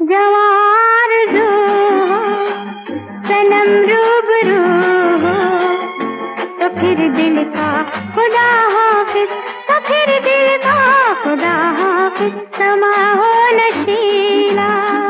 जवार जो हो, सनम रूबरू हो, तो फिर दिल का खुदा हाफिज, तो फिर दिल का खुदा हाफिज, समा हो नशीला।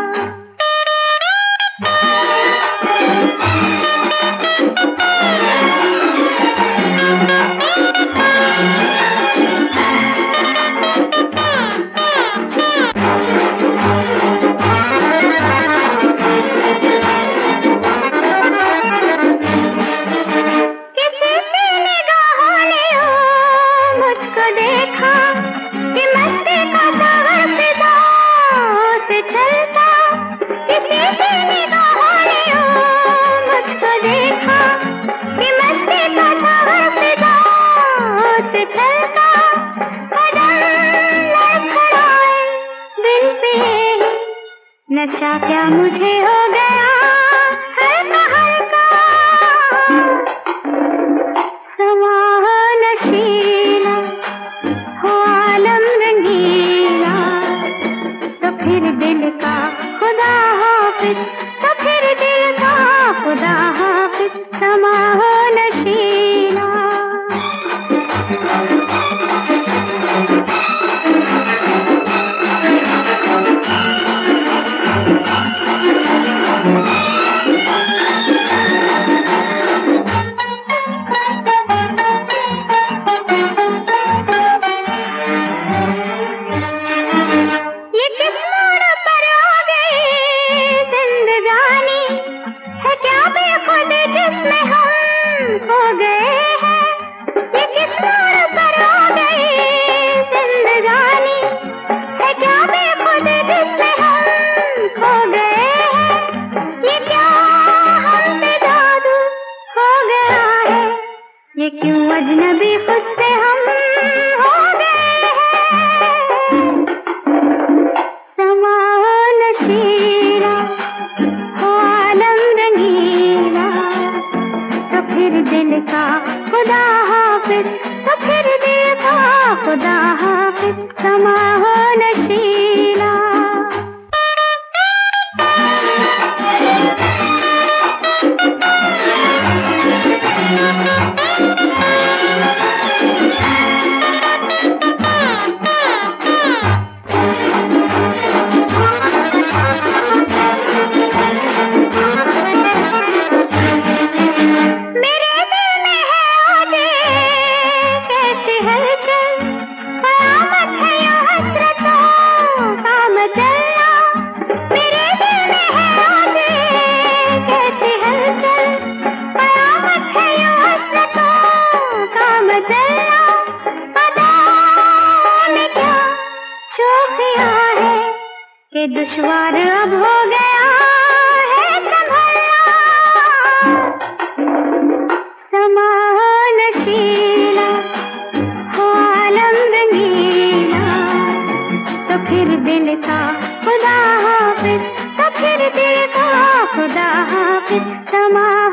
नशा क्या मुझे हो गया हल्का हल्का, समा हो नशीला, हो आलम रंगीला, तो फिर दिल का खुदा हाफिज, तो फिर दिल का खुदा हाफिज, समा हो नशीला। ये क्यों अजनबी खुद से हम हो गए हैं, समा हो नशीला, हो आलम रंगीला, तो फिर दिल का खुदा हाफिज, तो फिर दिल का खुदा हाफिज, समा हो नशीला। के दुश्वार अब हो गया है संभलना, समा हो नशीला, हो आलम रंगीला, तो फिर दिल का खुदा हाफिज, तो फिर दिल का खुदा हाफिज, समा